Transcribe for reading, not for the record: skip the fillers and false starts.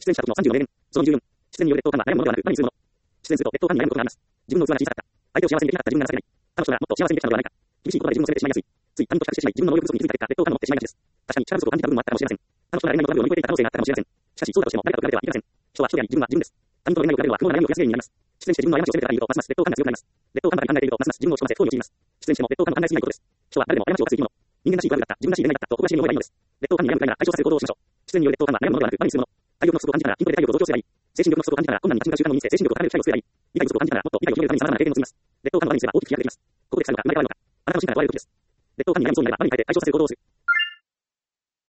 出演者との30の名言。その24。出演による劣等感は悩むものではなく、何にするもの。出演すると劣等感に悩むことがあります。自分の器が小さかった。相手を幸せにできなかった自分が情けない。彼女がもっと幸せにできたのではないか。厳しい言葉で自分を責めてしまいやすい。つい他人と比較してしまい、自分の能力不足に気づいた結果、劣等感を持ってしまいがちです。確かに力不足を感じた部分もあったかもしれません。彼女が恋愛のトラブルを乗り越えていた可能性があったかもしれません。しかし、そうだとしても誰かと比べてはいけません。人は人であり、自分は自分です。他人との恋愛を比べるのは不毛な悩みを増やす原因になります。出演して自分の過ちを責めてから言うと、ますます劣等感が強くなります。劣等感ばかり考えていると、ますます自分を落ち込ませ、不幸に陥ります。出演しても劣等感を考えすぎないことです。人は誰でも過ちを犯す生き物。人間らしい悪だった、自分らしい恋愛だったと小出しに思えばいいのです。劣等感に悩むくらいなら解消させる行動をしましょう。出演による劣等感は悩むものではなく、我にするもの。体力の不足を感じたら筋トレで体力を増強すればいい。精神力の不足を感じたら困難に立ち向かう習慣を身につけ、精神力を高める機会を作ればいい。理解不足を感じたらもっと理解を広げるために様々な経験を積みます。劣等感の我にすれば大きく飛躍できます。ここで最後が生まれ変わるのか。あなたの進化が問われる時です。劣等感に悩むそうになれば我に変えて解消させる行動をする。